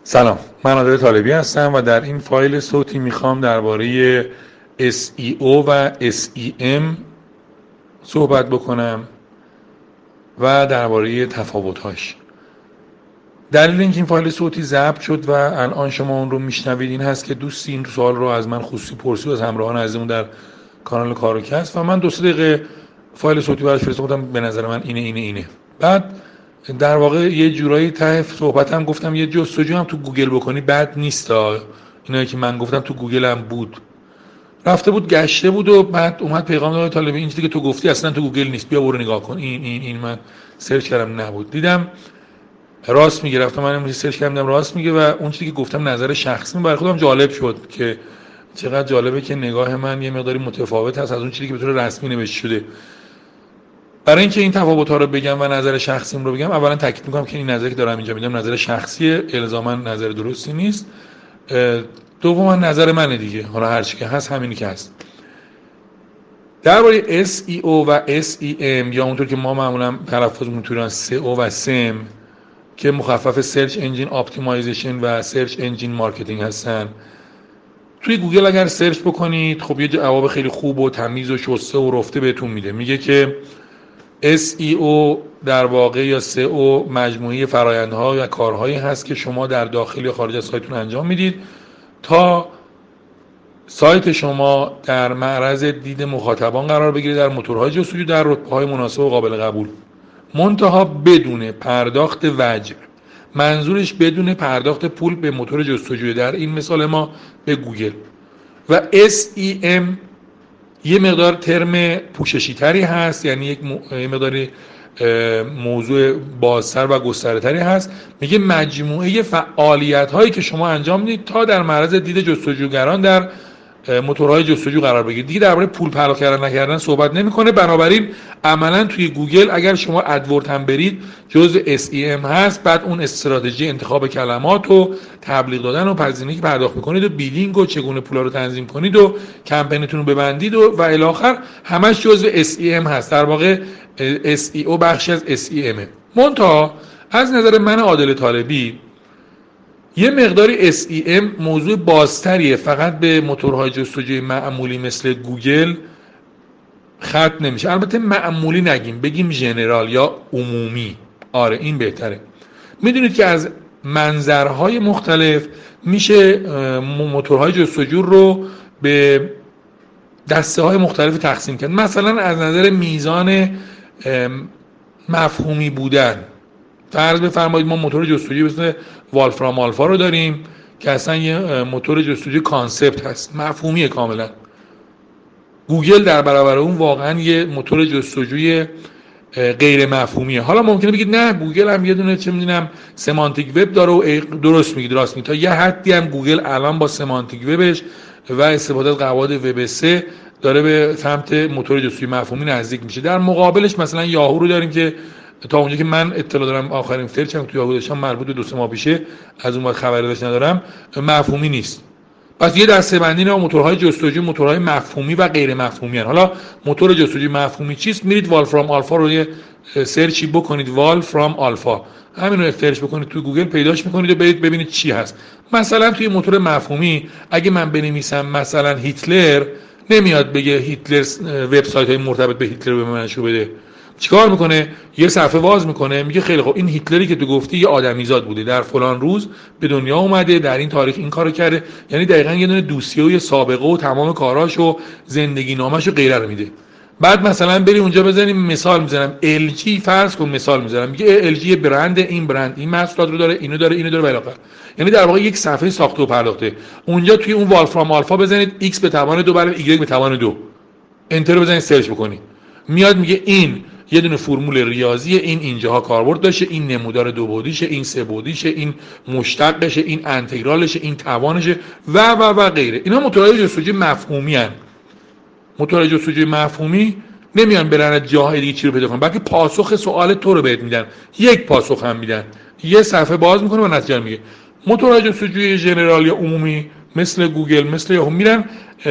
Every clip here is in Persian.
سلام، من عادل طالبی هستم و در این فایل صوتی میخوام درباره SEO و SEM صحبت بکنم و درباره تفاوت‌هاش. دلیل اینکه این فایل صوتی ضبط شد و الان شما اون رو میشنوید این هست که دوستی این سوال رو از من خصوصی پرسید، از همراهان عزیزمون در کانال کاروکست، و من 2-3 دقیقه فایل صوتی براش فرستادم. به نظر من اینه. بعد در واقع یه جورایی ته صحبتم گفتم یه جستجو هم تو گوگل بکنی بد نیست. اینایی که من گفتم تو گوگل هم بود، رفته بود گشته بود و بعد اومد پیغام داد طالبی این چیزی که تو گفتی اصلا تو گوگل نیست، بیا برو نگاه کن. این من سرچ کردم نبود، دیدم راست میگه. رفتم من امروز سرچ کردم راست میگه و اون چیزی که گفتم نظر شخصی برای خودم جالب شد که چقدر جالبه که نگاه من یه مقداری متفاوت هست از اون چیزی که به طور رسمی نوشته شده. برای اینکه این تفاوت‌ها رو بگم و نظر شخصیم رو بگم، اولا تاکید می‌کنم که این نظری که دارم اینجا میدم نظر شخصیه، الزاما نظر درستی نیست. دوما نظر منه دیگه، حالا هر چی که هست همینی که هست. درباره SEO و SEM یا اونطور که ما معمولا تلفظمون تو ایران SEO و SEM که مخفف Search Engine Optimization و Search Engine Marketing هستن، توی گوگل اگر سرچ بکنید خب یه جواب خیلی خوب و تمیز و شسته و رفته بهتون میده. میگه که SEO در واقع یا SEO مجموعه فرآیندها و کارهایی هست که شما در داخل یا خارج از سایتتون انجام میدید تا سایت شما در معرض دید مخاطبان قرار بگیره در موتورهای جستجو در رتبه‌های مناسب و قابل قبول، منتها بدون پرداخت وجه. منظورش بدون پرداخت پول به موتور جستجو، در این مثال ما به گوگل. و SEM یه مقدار ترم پوششی تری هست، یعنی یک مقدار موضوع بازتر و گسترده تری هست. میگه مجموعه فعالیت هایی که شما انجام میدید تا در معرض دید جستجوگران در موتورهای جستجو قرار بگیرید. دیگه درباره پول پرداخت کردن نکردن صحبت نمیکنه. بنابراین عملا توی گوگل اگر شما ادورد هم برید جزء SEM هست. بعد اون استراتژی انتخاب کلمات و تبلیغ دادن و هزینه‌ای که پرداخت میکنید و بیلینگ و چگونه پولا رو تنظیم کنید و کمپینتون رو ببندید و الی آخر همش جزء SEM هست. در واقع SEO بخشی از SEM. منتها از نظر من عادل طالبی یه مقداری SEM موضوع بازتریه، فقط به موتورهای جستجوی معمولی مثل گوگل ختم نمیشه. البته معمولی نگیم، بگیم ژنرال یا عمومی. آره این بهتره. میدونید که از منظرهای مختلف میشه موتورهای جستجو رو به دسته های مختلف تقسیم کرد. مثلا از نظر میزان مفهومی بودن، فرض بفرمایید ما موتور جستجوی مثل والفرام آلفا رو داریم که اصلا یه موتور جستجوی کانسپت هست، مفهومیه کاملا. گوگل در برابر اون واقعا یه موتور جستجوی غیر مفهومیه. حالا ممکنه بگید نه گوگل هم یه دونه چه میدونم سمانتیک وب داره و درست میگید، راست میگید. تا یه حدی هم گوگل الان با سمانتیک وبش و استفاده از قواعد وب 3 داره به سمت موتور جستجوی مفهومی نزدیک میشه. در مقابلش مثلا یاهو رو داریم که تا اونجا که من اطلاع دارم آخرین سرچ هم توی یاهو داشتم مربوط به 2-3 ماه پیشه، از اون وقت خبری ازش ندارم، مفهومی نیست. پس یه دسته‌بندی نه، موتورهای جستجو موتورهای مفهومی و غیر مفهومی هستند. حالا موتور جستجوی مفهومی چیست؟ میرید والفرام آلفا رو یه سرچی بکنید، والفرام آلفا، همین رو سرچ بکنید تو گوگل پیداش میکنید و برید ببینید چی هست. مثلا توی موتور مفهومی اگه من بنویسم مثلا هیتلر، نمیاد بگه هیتلر وبسایت های مرتبط به هیتلر به من نشون بده. چیکار میکنه؟ یه صفحه باز میکنه، میگه خیلی خوب این هیتلری که تو گفتی یه آدمیزاد بوده، در فلان روز به دنیا اومده، در این تاریخ این کارو کرده. یعنی دقیقاً یه دونه دوسیه و یه سابقه و تمام کاراش و زندگی نامش و غیره رو میده. بعد مثلا بری اونجا بزنیم، مثال میزنم LG فرض کن، مثال میزنم، میگه LG برند، این برند این محصولات رو داره، اینو داره بالاخره. یعنی در واقع یک صفحه ساخته و پرداخته. اونجا توی اون والفرام آلفا بزنید x به توان 2 برابر y به توان 2، انتر رو بزنید سرچ بکنید، میاد میگه این یه دونه فرمول ریاضیه، این اینجاها کاربرد داشته، این نمودار 2 بعدیشه، این 3 بعدیشه، این مشتقشه، این انتگرالشه، این توانشه و غیره. اینا موتورهای جستجوی مفهومی ان. موتورهای جستجوی مفهومی نمیان برن جاهای دیگه چی رو پیدا کنن، بلکه پاسخ سوال تو رو بهت میدن، یک پاسخ هم میدن، یه صفحه باز میکنه و نتیجه میگه. موتورهای جستجوی ژنرال یا عمومی مثل گوگل مثل یاهو میرن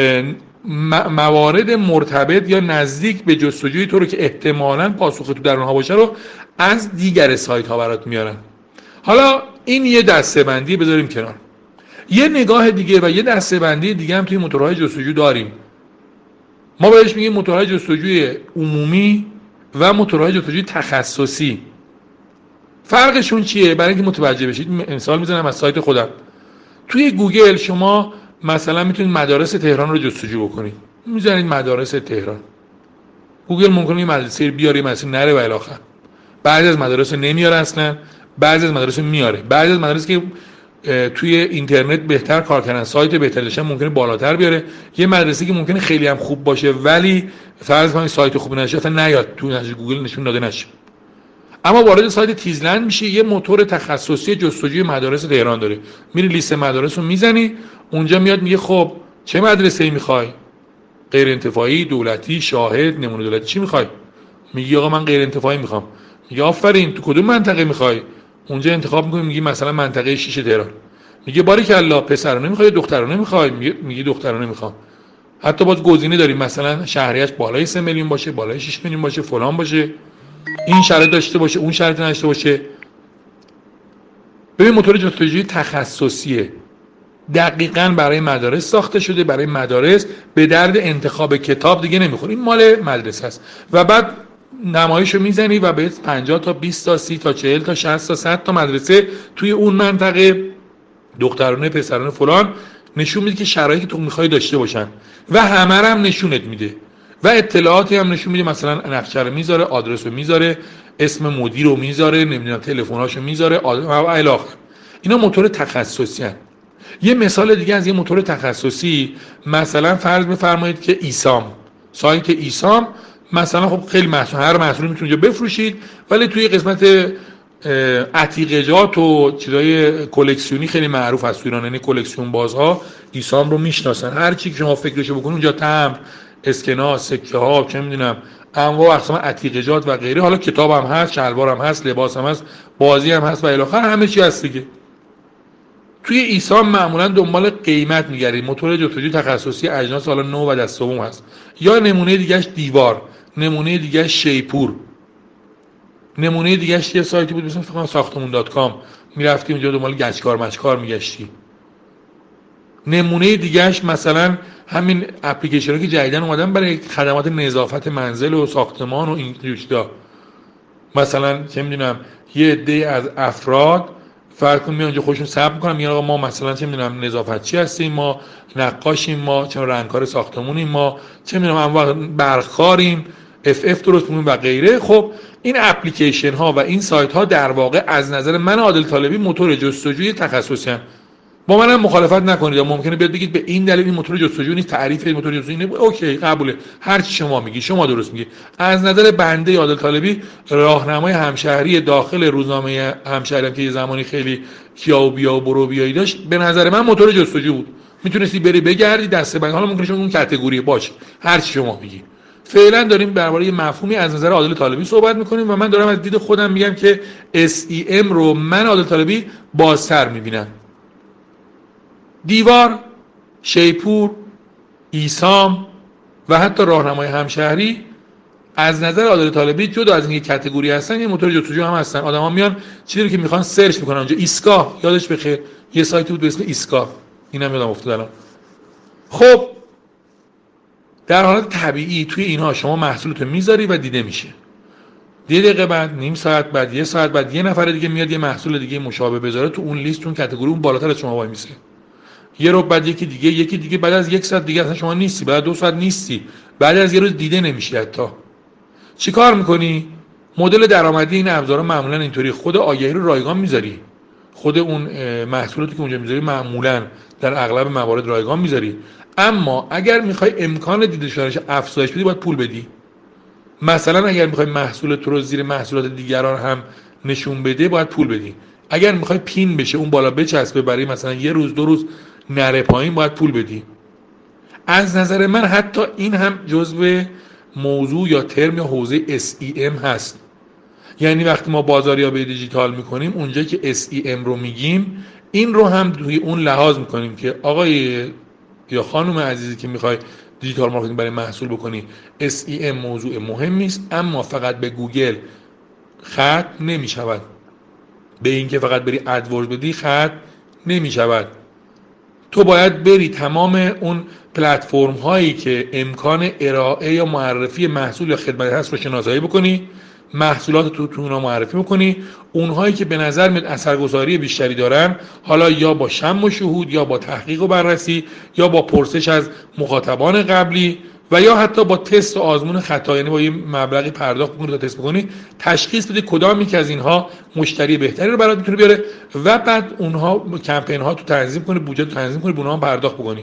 موارد مرتبط یا نزدیک به جستجوی تو رو که احتمالاً پاسخ تو در اونها باشه رو از دیگر سایت ها برات میارن. حالا این یه دسته‌بندی بذاریم کنار. یه نگاه دیگه و یه دسته‌بندی دیگه هم توی موتورهای جستجو داریم. ما بهش میگیم موتورهای جستجوی عمومی و موتورهای جستجوی تخصصی. فرقشون چیه؟ برای اینکه متوجه بشید مثال میزنم از سایت خودم. توی گوگل شما مثلا میتونید مدارس تهران رو جستجو بکنید. میزنید مدارس تهران. گوگل ممکنه یه مدرسه بیاره، مثلا نره و الی آخر. بعضی از مدارس نمیاره اصلا، بعضی از مدارس میاره. بعضی از مدارس که توی اینترنت بهتر کار کردن، سایت بهتر داشتن، ممکنه بالاتر بیاره. یه مدرسه که ممکنه خیلی هم خوب باشه ولی فرض کنید سایت خوبی نشه، اصلا نیاد تو نشه، گوگل نشون داده نشه. اما وارد سایت تیزلند میشه، یه موتور تخصصی جستجوی مدارس تهران داره. میری لیست مدارس رو میزنی، اونجا میاد میگه خب چه مدرسه‌ای میخوای؟ غیر انتفاعی، دولتی، شاهد، نمونه دولتی، چی میخوای؟ میگی آقا من غیر انتفاعی میخوام. میگه آفرین، تو کدوم منطقه میخوای؟ اونجا انتخاب میکنی، میگی مثلا منطقه 6 تهران. میگه باریکلا، پسرانه میخوای دخترانه میخوای؟ میگی دخترانه میخوام. حتی باز گزینه داریم، مثلا شهریه‌اش بالای 3 میلیون باشه، بالای 6 میلیون باشه، فلان باشه، این شرط داشته باشه، اون شرط نداشته باشه. ببین موتور جستجوی تخصصیه، دقیقاً برای مدارس ساخته شده، برای مدارس، به درد انتخاب کتاب دیگه نمیخوره، این مال مدرسه است. و بعد نمایشو میزنی و به 50 تا 20 تا 30 تا 40 تا 60 تا 100 تا مدرسه توی اون منطقه، دخترانه، پسرانه، فلان، نشون میده که شرایطی که تو میخوای داشته باشن و همه رو هم نشونت میده و اطلاعاتی هم نشون میده، مثلا نقشه رو میذاره، آدرس رو میذاره، اسم مدیر رو میذاره، نمیدونم تلفناشو میذاره و الی آخر. اینا موتور تخصصی هست. یه مثال دیگه از یه موتور تخصصی، مثلا فرض بفرمایید که ایسام، سایت ایسام مثلا خب خیلی محصول، هر محصولی میتونید اونجا بفروشید، ولی توی قسمت عتیقجات و چیزای کلکسیونی خیلی معروف است تو ایران، یعنی کلکسیون بازها ایسام رو میشناسن. هر چی که شما فکرشو بکنید اونجا تمبر، اسکناس، سکه ها، چه میدونم انواع و اقسام عتیقجات و غیره، حالا کتاب هم هست، شلوار هم هست، لباس هم هست، بازی هم هست و الی آخر، همه چی هست دیگه. توی ایسام معمولا دنبال قیمت میگردید. موتور جستجوی تخصصی اجناس حالا نو و دست دوم هست. یا نمونه دیگهش دیوار، نمونه دیگهش شیپور، نمونه دیگهش یه سایتی بود مثلا ساختمون.com، میرفتی اونجا دنبال گچکار مچکار میگشتی. نمونه دیگهش مثلا همین اپلیکیشنایی که جدیدن اومدن برای خدمات نظافت منزل و ساختمان و این چیزا، مثلا چه میدونم یه عده از افراد فرض کن میان اونجا خودشون ثبت میکنن، میگن آقا ما مثلا چه میدونم نظافتچی هستیم، ما نقاشیم، ما چه رنگکار ساختمونیم، ما چه میدونم انواع برقکاریم، اف درست میکنیم و غیره. خب این اپلیکیشن ها و این سایت ها در واقع از نظر من عادل طالبی موتور جستجوی تخصصی هستند. با منم مخالفت نکنید، یا ممکنه بیاد بگید به این دلیل این موتور جستجو نیست، تعریف این موتور جستجو اینه، اوکی قبوله، هر چی شما میگی شما درست میگی. از نظر بنده عادل طالبی، راهنمای همشهری داخل روزنامه همشهری که یه زمانی خیلی کیا و بیا و برو بیایی داشت، به نظر من موتور جستجو بود. میتونستی بری بگردی دسته‌بندی، حالا ممکنه اون کاتگوری باشه، هر چی شما میگی. فعلا داریم درباره یه مفهومی از نظر عادل طالبی صحبت میکنیم و من دارم از دید خودم میگم که SEM رو من عادل طالبی بازتر میبینم. دیوار، شیپور، ایسام و حتی راهنمای همشهری از نظر عادل طالبی جدا از اینکه کاتگوری هستن، یه موتور جستجو هم هستن. آدما میان چیزی رو که میخوان سرچ میکنن اونجا. ایسکا، یادش بخیر یه سایتی بود به اسم ایسکا، اینم یادم افتاد الان. خب در حالت طبیعی توی اینها شما محصولتو میذاری و دیده میشه. 10 دقیقه بعد، نیم ساعت بعد، 1 ساعت بعد یه نفر دیگه میاد یه محصول دیگه مشابه بذاره تو اون لیست، اون کاتگوری، اون بالاتر از شما وای میسه. یه رو بعد یکی دیگه، بعد از 1 ساعت دیگه اصلا شما نیستی، بعد 2 ساعت نیستی، بعد از یه روز دیده نمیشی. حتی چیکار میکنی؟ مدل درآمدی این ابزارا معمولا اینطوری، خود آگهی رو رایگان میذاری، خود اون محصولاتی که اونجا میذاری معمولا در اغلب موارد رایگان میذاری. اما اگر میخوای امکان دیده شدنش افزایش بدی، باید پول بدی. مثلا اگر میخوای محصولت رو زیر محصولات دیگران هم نشون بده، باید پول بدی. اگر میخوای پین بشه، اون بالا بچسبه، برای مثلا 1 روز 2 روز نره پایین، باید پول بدی. از نظر من حتی این هم جزو موضوع یا ترم یا حوزه SEM هست. یعنی وقتی ما بازاریابی دیجیتال میکنیم، اونجا که SEM رو میگیم، این رو هم توی اون لحاظ میکنیم که آقای یا خانم عزیزی که میخوای دیجیتال مارکتینگ برای محصول بکنی، SEM موضوع مهمی است، اما فقط به گوگل ختم نمیشود. به این که فقط بری ادورز بدی ختم نمی‌شود. تو باید بری تمام اون پلتفرم هایی که امکان ارائه یا معرفی محصول یا خدمت هست رو شناسایی بکنی، محصولات تو اونها معرفی بکنی، اونهایی که به نظر میاد اثرگذاری بیشتری دارن، حالا یا با شم و شهود یا با تحقیق و بررسی یا با پرسش از مخاطبان قبلی و یا حتی با تست و آزمون خطا، یعنی با یه مبلغی پرداخت بکنی تا تست بکنی، تشخیص بدی کدام یکی از اینها مشتری بهتری رو برات میتونه بیاره و بعد اونها کمپین ها تو تنظیم کنی، بودجه تو تنظیم کنی، به اونها پرداخت بکنی.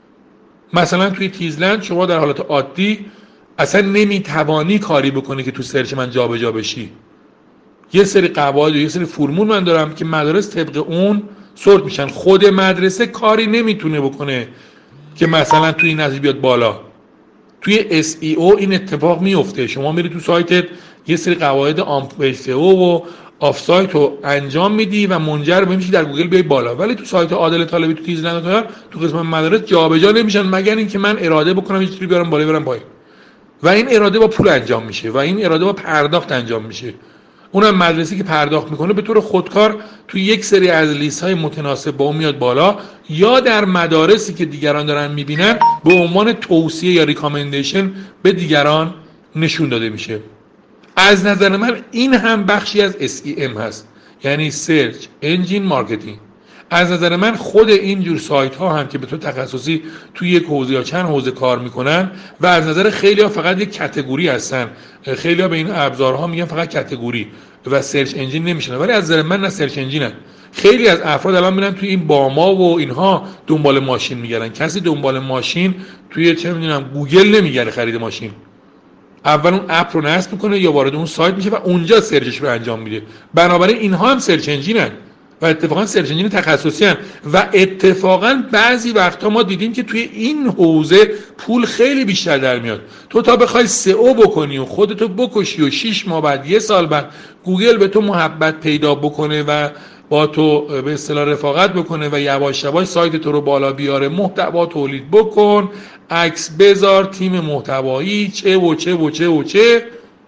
مثلا توی تیزلند شما در حالت عادی اصلا نمیتوانی کاری بکنی که تو سرچ من جابجا بشی. یه سری قواعد و یه سری فرمول من دارم که مدارس طبق اون سورت میشن. خود مدرسه کاری نمیتونه بکنه که مثلا توی این نتیجه بیاد بالا. توی SEO این اتفاق میفته. شما میری تو سایتت یه سری قواعد SEO و آف سایت رو انجام میدی و منجر به میشی در گوگل بیای بالا، ولی تو سایت عادل طالبی تو تیزلند تو قسمت مدارس جابجا نمیشن مگر اینکه من اراده بکنم یه چیزی بیارم بالا برم پایین. و این اراده با پول انجام میشه و این اراده با پرداخت انجام میشه. اونم مدرسه که پرداخت میکنه به طور خودکار توی یک سری از لیست های متناسب با اون میاد بالا، یا در مدارسی که دیگران دارن میبینن به عنوان توصیه یا ریکامندیشن به دیگران نشون داده میشه. از نظر من این هم بخشی از SEM هست، یعنی سرچ انجین مارکتینگ. از نظر من خود اینجور سایت ها هم که به طور تخصصی توی یک حوزه یا چند حوزه کار میکنن و از نظر خیلی ها فقط یک کاتگوری هستن، خیلی ها به این ابزارها میگن فقط کاتگوری و سرچ انجین نمیشن، ولی از نظر من نه سرچ انجینن. خیلی از افراد الان میرن توی این باما و اینها دنبال ماشین میگردن. کسی دنبال ماشین توی چه میدونم گوگل نمیگره خرید ماشین. اول اون اپ رو نصب میکنه یا وارد اون سایت میشه و اونجا سرچش رو انجام میده. بنابراین اینها هم سرچ انجینن و اتفاقا سرچ انجین تخصصی هستن و اتفاقا بعضی وقتا ما دیدیم که توی این حوزه پول خیلی بیشتر در میاد. تو تا بخوای SEO بکنی و خودتو بکشی و 6 ماه بعد 1 سال بعد گوگل به تو محبت پیدا بکنه و با تو به اصطلاح رفاقت بکنه و یواش یواش سایت تو رو بالا بیاره، محتوا تولید بکن، عکس بذار، تیم محتوایی، چه و چه و چه و چه،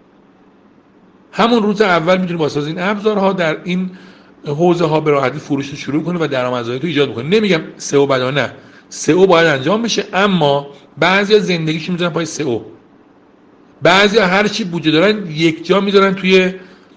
همون روز اول میتونی واسه این ابزارها در این حوزه ها به راحتی فروش رو شروع کنه و درآمدزایی تو ایجاد بکنه. نمیگم SEO بدا، نه، SEO باید انجام بشه، اما بعضیا زندگیشون میذارن پای SEO. بعضیا هر چی بودجه دارن یک جا میذارن توی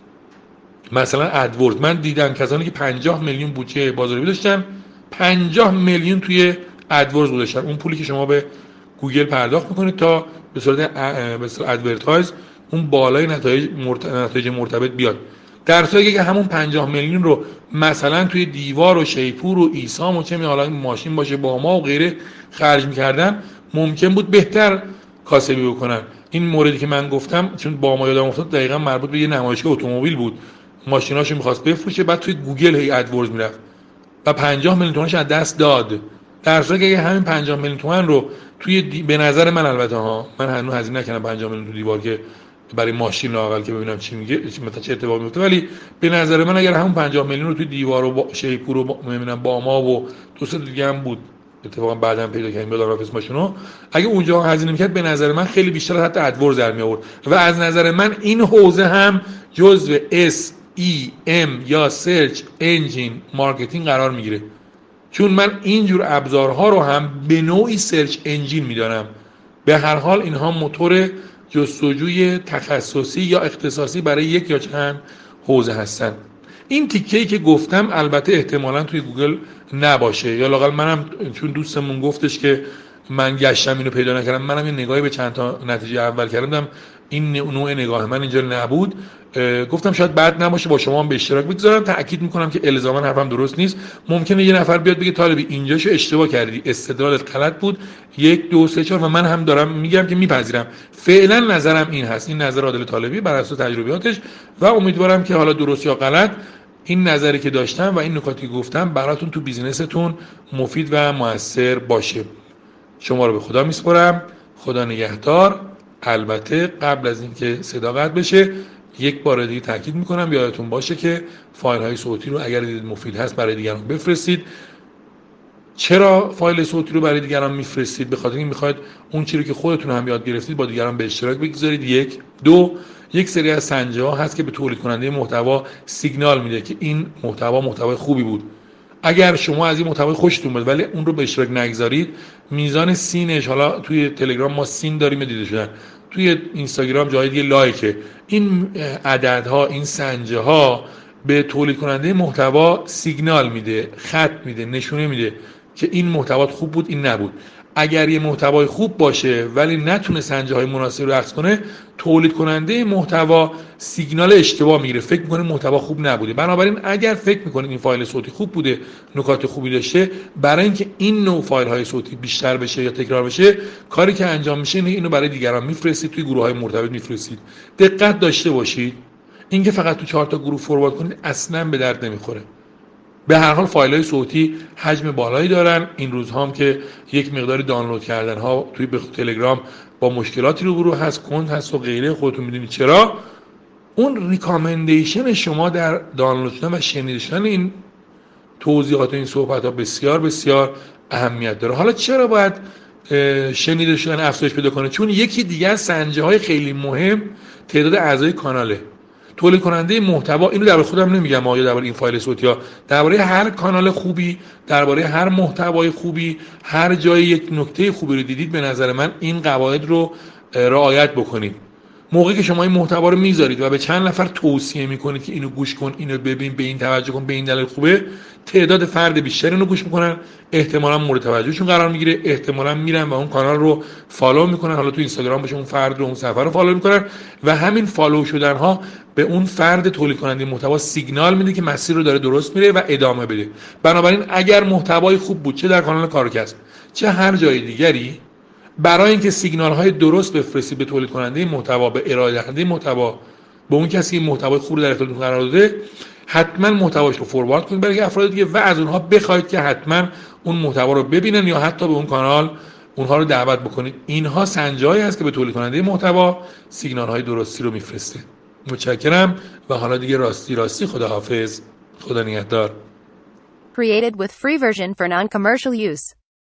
مثلا ادورد. من دیدم کسانی که 50 میلیون بودجه بازاریابی داشتن 50 میلیون توی ادورد گذاشتن. اون پولی که شما به گوگل پرداخت میکنید تا به صورت ادورتایز اون بالای نتایج مرتبط بیاد. در صورتی که همون 50 میلیون رو مثلا توی دیوار و شیپور و ایسام و چه می‌حالا ماشین باشه با ما و غیره خرج می‌کردن، ممکن بود بهتر کاسبی بکنن. این موردی که من گفتم چون با ما یادم افتاد دقیقاً مربوط به یه نمایشگاه اتومبیل بود. ماشیناشو می‌خواست بفروشه، بعد توی گوگل هی ادورز میرفت و 50 میلیون تومانش از دست داد. در صورتی که همین 50 میلیون تومان رو توی به نظر من، البته ها من هنوز هزینه نکردم 50 میلیون تو دیوار که برای ماشین لااقل که ببینم چی میگه مثلا چه اتفاقی میفته، ولی به نظر من اگر همون 50 میلیون رو توی دیوار و شیپور و ببینم باما و دو سه دیگه هم بود اتفاقا بعداً پیدا کردیم یادم رفت اسمشونو، اگه اونجا هزینه میکرد به نظر من خیلی بیشتر حتی ادورز در می آورد و از نظر من این حوزه هم جزو SEM یا سرچ انجین مارکتینگ قرار میگیره، چون من اینجور ابزارها رو هم به نوعی سرچ انجین میدانم. به هر حال اینها موتور جستجوی تخصصی یا اختصاصی برای یک یا چند حوزه هستن. این تیکه‌ای که گفتم البته احتمالاً توی گوگل نباشه، یا لااقل منم چون دوستمون گفتش که من گشتم اینو پیدا نکردم، منم یه نگاهی به چند تا نتیجه اول کردم، این نوع نگاه من اینجا نبود. گفتم شاید بد نباشه با شما هم به اشتراک بگذارم. تأکید میکنم که الزاما حرفم درست نیست. ممکنه یه نفر بیاد بگه طالبی اینجاشو اشتباه کردی، استدلالت غلط بود، 1 2 3 4 و من هم دارم میگم که میپذیرم. فعلا نظرم این هست، این نظر عادل طالبی بر اساس تجربیاتش و امیدوارم که حالا درست یا غلط این نظری که داشتم و این نکاتی که گفتم براتون تو بیزینستون مفید و موثر باشه. شما رو به خدا میسپارم. خدا نگهدار. البته قبل از اینکه صدا قطع بشه یک بار دیگه تاکید میکنم یادتون باشه که فایل های صوتی رو اگر دیدید مفید هست برای دیگران بفرستید. چرا فایل صوتی رو برای دیگران میفرستید؟ به خاطر اینکه میخواید اون چیزی که خودتون هم یاد گرفتید با دیگران به اشتراک بگذارید. 1 2 یک سری از سنجه ها هست که به تولید کننده محتوا سیگنال میده که این محتوای خوبی بود. اگر شما از این محتوای خوشتون بیاد ولی اون رو به اشتراک نگذارید، میزان سینش، حالا توی تلگرام ما سین داریم دیده شدن، توی اینستاگرام جای دیگه لایکه، این عددها، این سنجه ها به تولید کننده محتوا سیگنال میده، خط میده، نشونه میده که این محتوا خوب بود، این نبود. اگر یه محتوای خوب باشه ولی نتونه سنجه های مناسب رو اخذ کنه، تولید کننده محتوا سیگنال اشتباه میگیره، فکر میکنه محتوا خوب نبوده. بنابراین اگر فکر میکنید این فایل صوتی خوب بوده، نکات خوبی داشته، برای اینکه این نوع فایل های صوتی بیشتر بشه یا تکرار بشه، کاری که انجام میشه اینو برای دیگران میفرستید، توی گروه های مرتبط میفرستید. دقت داشته باشید، اینکه فقط تو 4 تا گروه فوروارد کنید اصلا به درد نمیخوره. به هر حال فایل‌های صوتی حجم بالایی دارن. این روزها هم که یک مقداری دانلود کردن ها توی تلگرام با مشکلاتی روبرو هست، کند هست و غیره، خودتون میدونید چرا. اون ریکامندیشن شما در دانلود شدن و شنیده شدن این توضیحات، این صحبت‌ها بسیار بسیار اهمیت داره. حالا چرا باید شنیده شدن افزایش پیدا کنه؟ چون یکی دیگه از سنجه‌های خیلی مهم تعداد اعضای کاناله. تولید کننده محتوا، اینو درباره خودم نمیگم یا درباره این فایل صوتی ها، درباره هر کانال خوبی، درباره هر محتوای خوبی، هر جای یک نکته خوبی رو دیدید، به نظر من این قواعد رو رعایت بکنید. موقعی که شما این محتوا رو میذارید و به چند نفر توصیه میکنید که اینو گوش کن، اینو ببین، به این توجه کن، به این دلیل خوبه، تعداد فرد بیشتری اینو گوش میکنن، احتمالاً مورد توجهشون قرار میگیره، احتمالاً میرن و اون کانال رو فالو میکنن، حالا تو اینستاگرام باشه اون فرد رو، اون صفحه رو فالو میکنن و همین فالو شدن ها به اون فرد تولید کننده محتوا سیگنال میده که مسیر رو داره درست میره و ادامه بده. بنابراین اگر محتوای خوب بود، چه در کانال کارکسب چه هر جای دیگری، برای اینکه سیگنال های درست بفرستید به تولید کننده محتوا، به ارائه دهنده محتوا، به اون کسی که محتوای خوب رو در اختیارتون قرار داده، حتما محتواش رو فوروارد کنید برای افراد دیگه و از اونها بخواید که حتما اون محتوا رو ببینن یا حتی به اون کانال اونها رو دعوت بکنید. اینها سنجایی هست که به تولید کننده محتوا سیگنال های درستی رو میفرسته. متشکرم و حالا دیگه راستی خداحافظ. خدا نگهدار. Created with free version for non-commercial use.